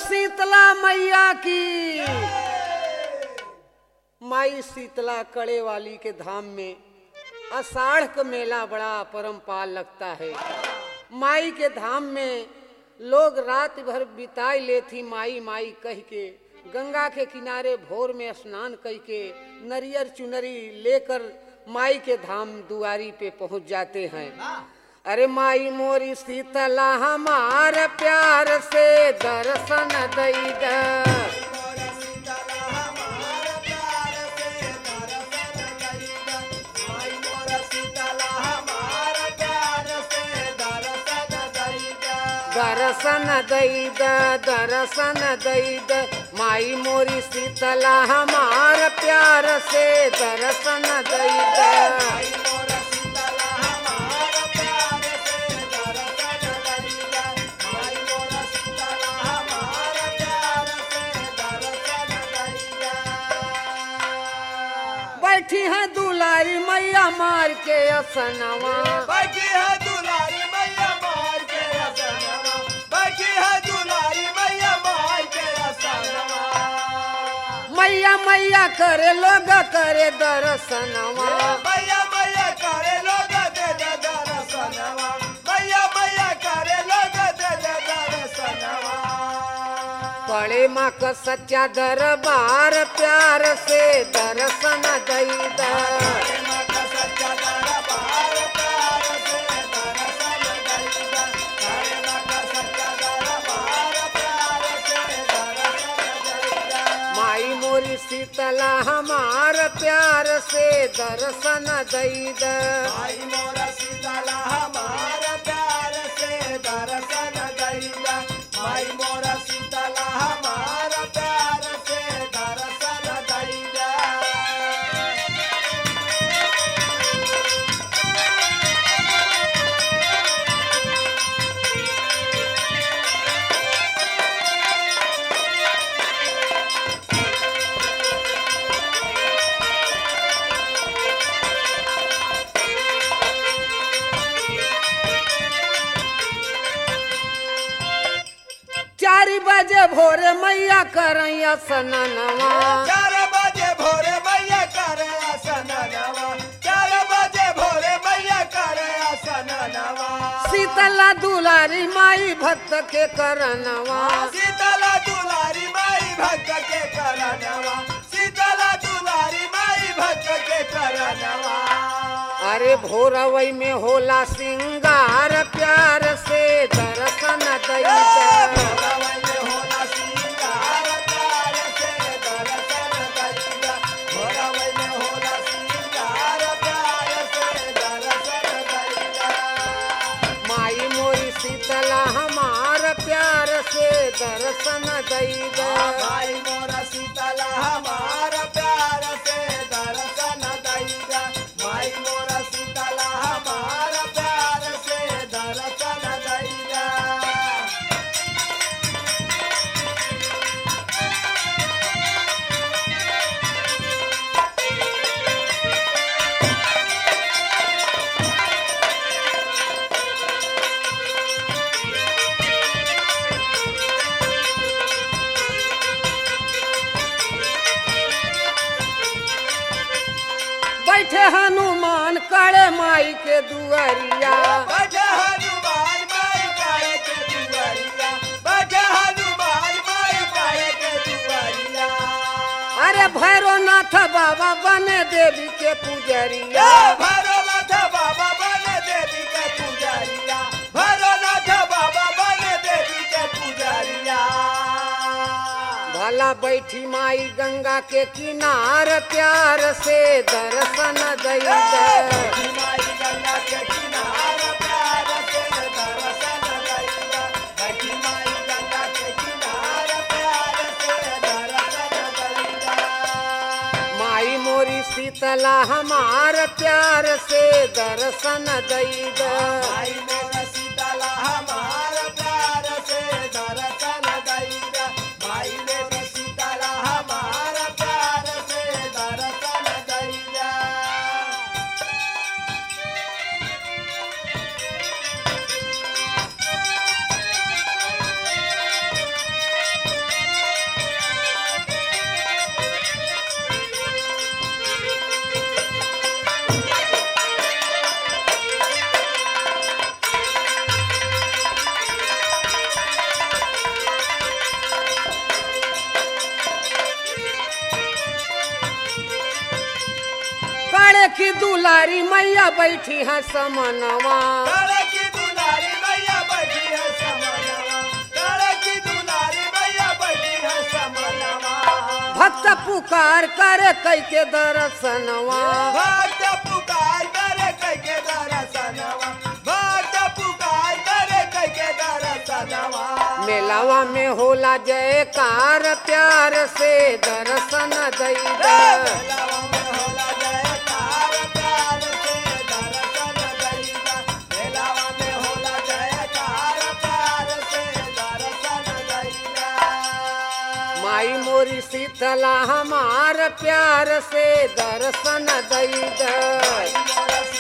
शीतला मैया की। माई शीतला कड़े वाली के धाम में आषाढ़ का मेला बड़ा परम्पार लगता है। माई के धाम में लोग रात भर बिताई लेती माई माई कह के। गंगा के किनारे भोर में स्नान कह के नरियर चुनरी लेकर माई के धाम दुआरी पे पहुंच जाते हैं। अरे माई मोरी शीतला हमार प्यार से दर्शन दई द। दर्शन दई द, दर्शन दई द, माई मोरी शीतला हमार प्यार से दर्शन दई द। बैठी है दुलारी मैया मार के असनवा, बैठी है दुलारी मैया मार के असनवा, बैठी है दुलारी मैया मार के असनवा। मैया मैया करे लोग करे दर्शनवा, मैया मैया करे लोग दे दे दर्शनवा, मैया मैया करे लोग दे दे दर्शनवा। बड़े माँ का सच्चा दरबार प्यार से दर्शन दई द। माई मोरी शीतला हमार प्यार से दर्शन दई द। माई मोरा शीतला हमार प्यार से दर्शन दई द। माई मोरा शीतला हमार प्यार से दर्शन दई द। चारि बजे भोरे मैया करैया सननवा, 4 बजे भोरे मैया करे असननवा, 4 बजे भोरे मैया करे असननवा। शीतला दुलारी माई भक्त के करनवा। शीतला दुलारी माई भक्त के करनवा, शीतला दुलारी माई भक्त के करनवा। अरे भोरवई में होला सिंगार प्यार से दर्शन दई द। भोरवई में होला सिंगार प्यार से दर्शन दई द। भोरवई में होला सिंगार प्यार से दर्शन दई द। माई मोरी शीतला हमार प्यार से दर्शन दई द। माई मोरा शीतला हमार प्यार से दर्शन दई द। माई मोरा शीतला हमार प्यार से दर्शन दई द। बैठे हनुमान कड़े माई के दुआरिया, बैठे हनुमान माई पाए के दुआरिया, बैठे हनुमान माई पाए के दुआरिया। अरे भैरवनाथ बाबा बने देवी के पुजरिया। भैरवनाथ बाबा बने देवी के पुजारिया, भैरवनाथ बाबा बने देवी के पुजारिया। भला बैठी माई गंगा के किनार प्यार से दर्शन दई द। माई गंगा के किनार प्यार से दर्शन दई द। बैठी माई गंगा के किनार प्यार से दर्शन दई द। माई मोरी शीतला हमार प्यार से दर्शन दई द। माई मोरा शीतला हमार प्यार से दर्शन दई द। माई मोरा शीतला हमार प्यार से दर्शन दई द। की दुलारी मैया बैठी है समनवा तारे की दुलारी मैया बैठी है समनवा तारे की दुलारी मैया बैठी है समनवा भक्त पुकार करे कई के दर्शनवा भक्त पुकार करे कई के दर्शनवा भक्त पुकार करे कई के दर्शनवा मेलावा में होला जयकार प्यार से दर्शन दैदा मेलावा में होला जयकार प्यार से दर्शन दैदा मेलावा में होला जयकार प्यार से दर्शन दैदा माई मोरी शीतला हमार प्यार से दर्शन दैदा